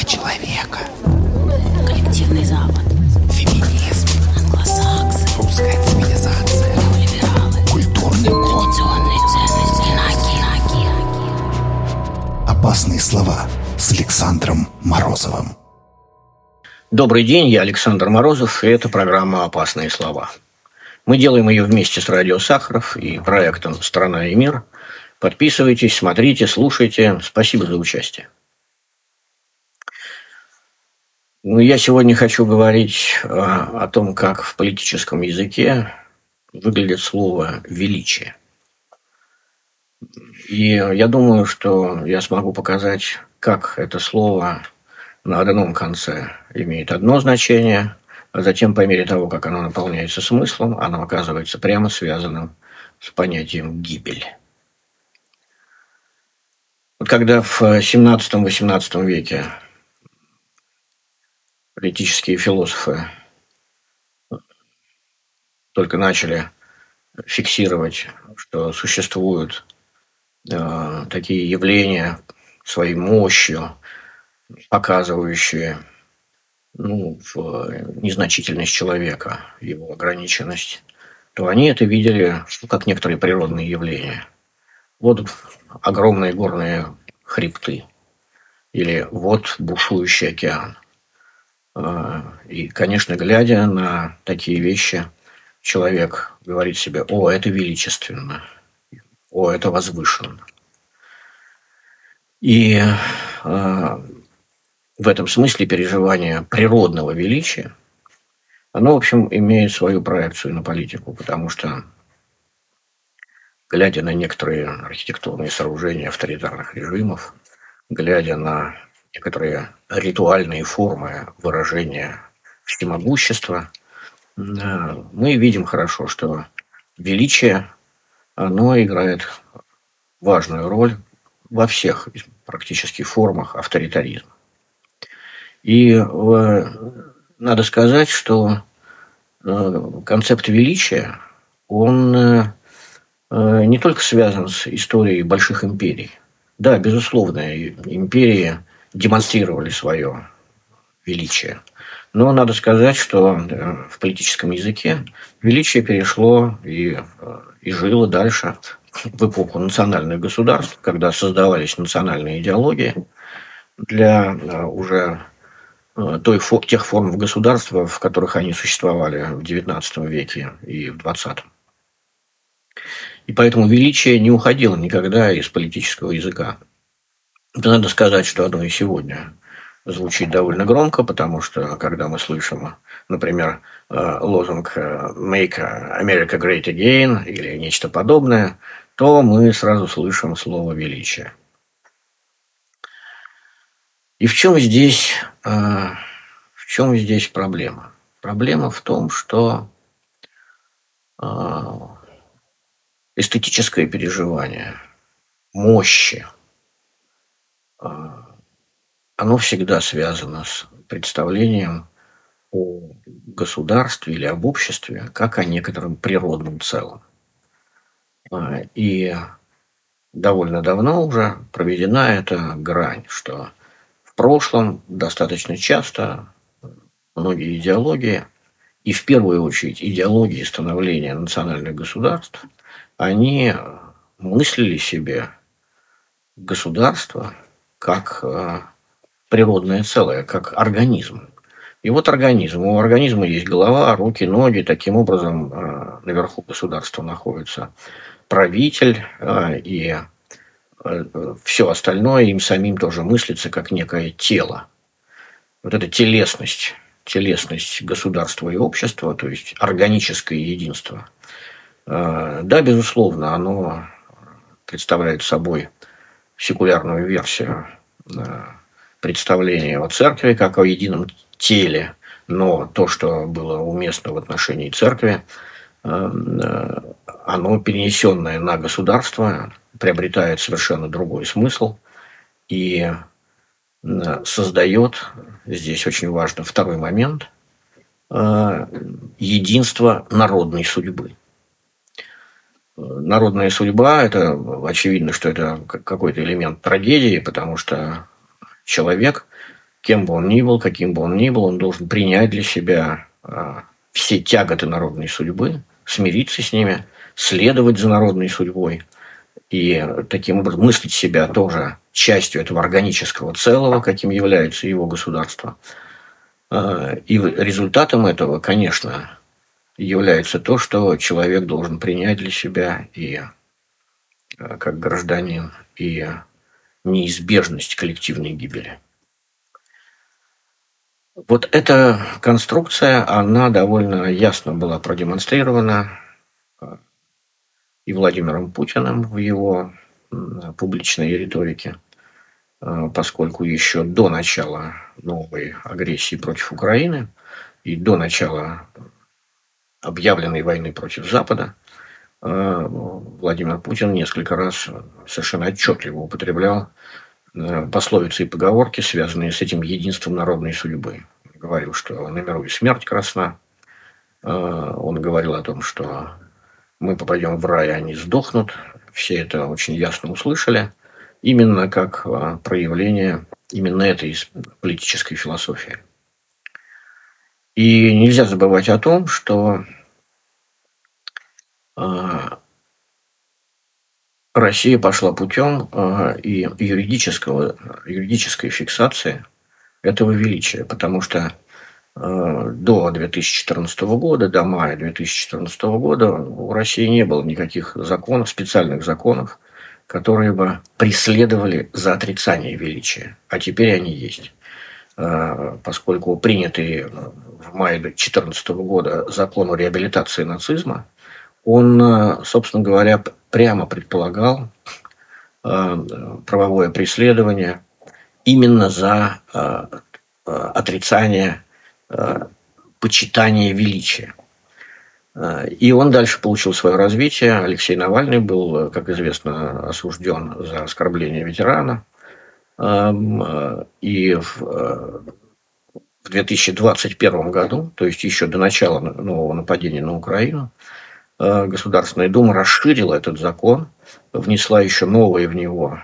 Права человека. Коллективный Запад. Феминизм. Англосаксы. Русская цивилизация. Неолибералы. Культурный код. Традиционные ценности. Опасные слова с Александром Морозовым. Добрый день, я Александр Морозов, и это программа «Опасные слова». Мы делаем ее вместе с Радио Сахаров и проектом «Страна и мир». Подписывайтесь, смотрите, слушайте. Спасибо за участие. Я сегодня хочу говорить о том, как в политическом языке выглядит слово «величие». И я думаю, что я смогу показать, как это слово на одном конце имеет одно значение, а затем, по мере того, как оно наполняется смыслом, оно оказывается прямо связанным с понятием «гибель». Вот когда в XVII-XVIII веке политические философы только начали фиксировать, что существуют такие явления своей мощью, показывающие незначительность человека, его ограниченность, то они это видели как некоторые природные явления. Вот огромные горные хребты, или вот бушующий океан. И, конечно, глядя на такие вещи, человек говорит себе: «О, это величественно, о, это возвышенно». И в этом смысле переживание природного величия, оно, в общем, имеет свою проекцию на политику, потому что, глядя на некоторые архитектурные сооружения авторитарных режимов, глядя на некоторые ритуальные формы выражения всемогущества, мы видим хорошо, что величие, оно играет важную роль во всех практически формах авторитаризма. И надо сказать, что концепт величия, он не только связан с историей больших империй. Да, безусловно, империи демонстрировали свое величие. Но надо сказать, что в политическом языке величие перешло и жило дальше в эпоху национальных государств, когда создавались национальные идеологии для уже тех форм государства, в которых они существовали в XIX веке и в XX. И поэтому величие не уходило никогда из политического языка. Надо сказать, что оно и сегодня звучит довольно громко, потому что, когда мы слышим, например, лозунг «Make America Great Again» или нечто подобное, то мы сразу слышим слово «величие». И в чем здесь проблема? Проблема в том, что эстетическое переживание мощи, оно всегда связано с представлением о государстве или об обществе как о некотором природном целом. И довольно давно уже проведена эта грань, что в прошлом достаточно часто многие идеологии, и в первую очередь идеологии становления национальных государств, они мыслили себе государство как природное целое, как организм. И вот организм. У организма есть голова, руки, ноги. Таким образом, наверху государства находится правитель, и все остальное им самим тоже мыслится как некое тело. Вот эта телесность государства и общества, то есть органическое единство. Да, безусловно, оно представляет собой секулярную версию представления о церкви как о едином теле, но то, что было уместно в отношении церкви, оно, перенесенное на государство, приобретает совершенно другой смысл и создает, здесь очень важно второй момент, единство народной судьбы. Народная судьба – это очевидно, что это какой-то элемент трагедии, потому что человек кем бы он ни был, каким бы он ни был, он должен принять для себя все тяготы народной судьбы, смириться с ними, следовать за народной судьбой и таким образом мыслить себя тоже частью этого органического целого, каким является его государство. И результатом этого, конечно, является то, что человек должен принять для себя и как гражданин, и неизбежность коллективной гибели. Вот эта конструкция, она довольно ясно была продемонстрирована и Владимиром Путиным в его публичной риторике, поскольку еще до начала новой агрессии против Украины и до начала объявленной войны против Запада Владимир Путин несколько раз совершенно отчетливо употреблял пословицы и поговорки, связанные с этим единством народной судьбы. Он говорил, что на миру и смерть красна. Он говорил о том, что мы попадем в рай, а они сдохнут. Все это очень ясно услышали. Именно как проявление именно этой политической философии. И нельзя забывать о том, что Россия пошла путем и юридической фиксации этого величия, потому что до 2014 года, до мая 2014 года у России не было никаких законов, специальных законов, которые бы преследовали за отрицание величия. А теперь они есть. Поскольку принятый в мае 2014 года закон о реабилитации нацизма, он, собственно говоря, прямо предполагал правовое преследование именно за отрицание почитание величия. И он дальше получил свое развитие. Алексей Навальный был, как известно, осужден за оскорбление ветерана. И в 2021 году, то есть еще до начала нового нападения на Украину, Государственная Дума расширила этот закон, внесла еще новые в него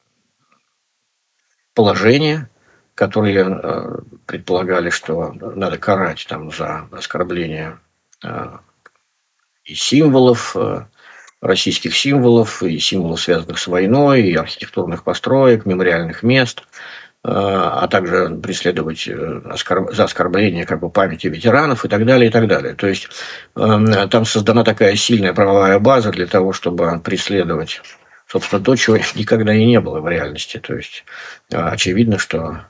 положения, которые предполагали, что надо карать там за оскорбление и символов, российских символов, и символов, связанных с войной, и архитектурных построек, мемориальных мест, а также преследовать за оскорбление памяти ветеранов и так далее, и так далее. То есть там создана такая сильная правовая база для того, чтобы преследовать, собственно, то, чего никогда и не было в реальности. То есть очевидно, что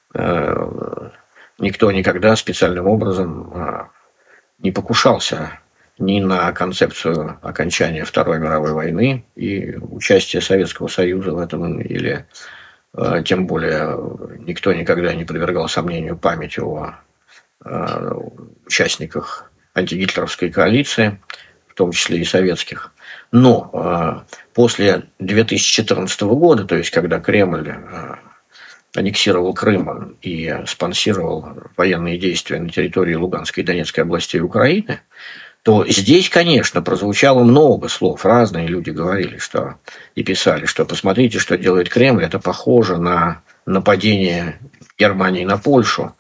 никто никогда специальным образом не покушался ни на концепцию окончания Второй мировой войны и участия Советского Союза в этом, или тем более никто никогда не подвергал сомнению память о участниках антигитлеровской коалиции, в том числе и советских. Но после 2014 года, то есть когда Кремль аннексировал Крым и спонсировал военные действия на территории Луганской и Донецкой областей Украины, то здесь, конечно, прозвучало много слов. Разные люди говорили, что и писали, что посмотрите, что делает Кремль, это похоже на нападение Германии на Польшу.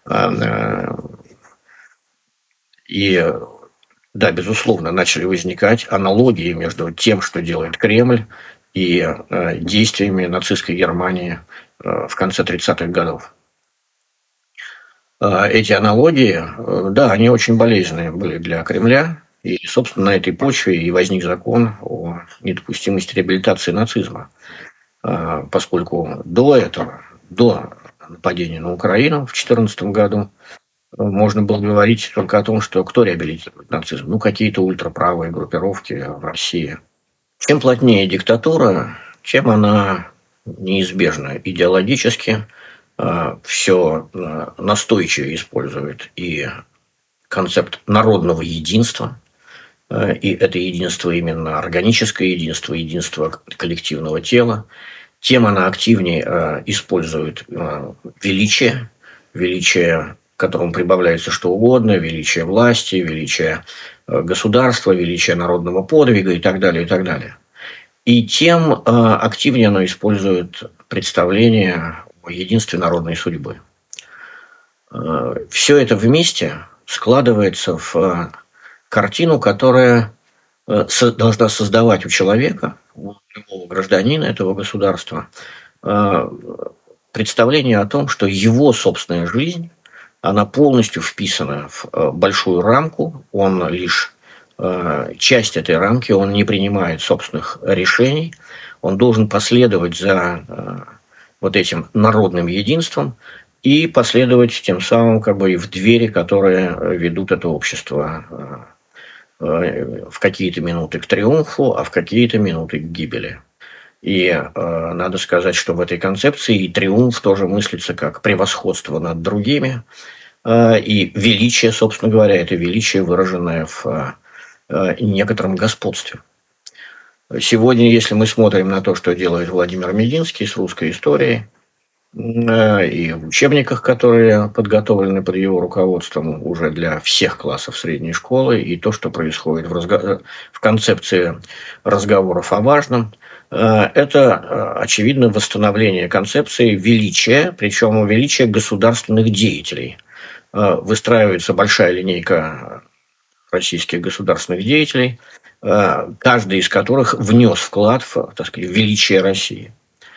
И да, безусловно, начали возникать аналогии между тем, что делает Кремль, и действиями нацистской Германии в конце 30-х годов. Эти аналогии, да, они очень болезненные были для Кремля, и, собственно, на этой почве и возник закон о недопустимости реабилитации нацизма, поскольку до этого, до нападения на Украину в 2014 году, можно было говорить только о том, что кто реабилитирует нацизм, ну, какие-то ультраправые группировки в России. Чем плотнее диктатура, тем она неизбежна идеологически, все настойчивее использует и концепт народного единства, и это единство именно органическое единство, единство коллективного тела, тем она активнее использует величие, к которому прибавляется что угодно, величие власти, величие государства, величие народного подвига и так далее, и так далее. И тем активнее она использует представление о единстве народной судьбы. Все это вместе складывается в картину, которая должна создавать у человека, у любого гражданина этого государства, представление о том, что его собственная жизнь, она полностью вписана в большую рамку, он лишь часть этой рамки, он не принимает собственных решений, он должен последовать за вот этим народным единством и последовать тем самым и в двери, которые ведут это общество в какие-то минуты к триумфу, а в какие-то минуты к гибели. И надо сказать, что в этой концепции и триумф тоже мыслится как превосходство над другими, и величие, собственно говоря, это величие, выраженное в некотором господстве. Сегодня, если мы смотрим на то, что делает Владимир Мединский с русской историей, и в учебниках, которые подготовлены под его руководством уже для всех классов средней школы, и то, что происходит в концепции разговоров о важном, это, очевидно, восстановление концепции величия, причем величия государственных деятелей. Выстраивается большая линейка российских государственных деятелей, каждый из которых внес вклад в, величие России.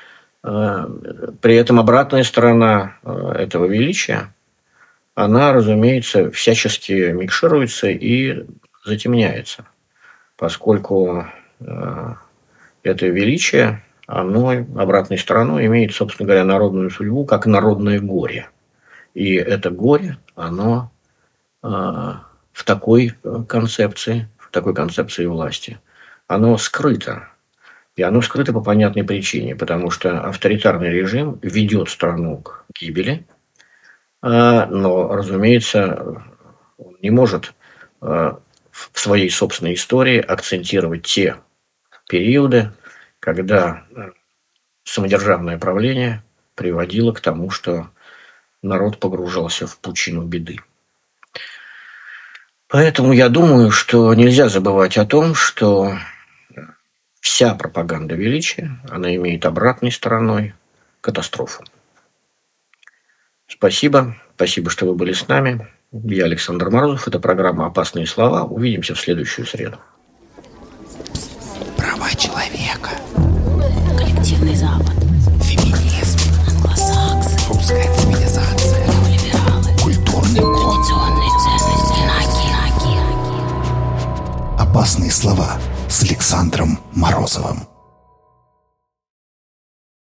При этом обратная сторона этого величия, она, разумеется, всячески микшируется и затемняется, поскольку это величие, оно обратной стороной имеет, собственно говоря, народную судьбу, как народное горе. И это горе, оно в такой концепции власти, оно скрыто. И оно скрыто по понятной причине, потому что авторитарный режим ведет страну к гибели, но, разумеется, он не может в своей собственной истории акцентировать те периоды, когда самодержавное правление приводило к тому, что народ погружался в пучину беды. Поэтому я думаю, что нельзя забывать о том, что вся пропаганда величия, она имеет обратной стороной катастрофу. Спасибо, что вы были с нами. Я Александр Морозов. Это программа «Опасные слова». Увидимся в следующую среду. Права человека. Коллективный Запад. Феминизм. Англосаксы. Русская цивилизация. Неолибералы. Культурный код. Традиционные ценности. Инаки. «Опасные слова» с Александром Морозовым.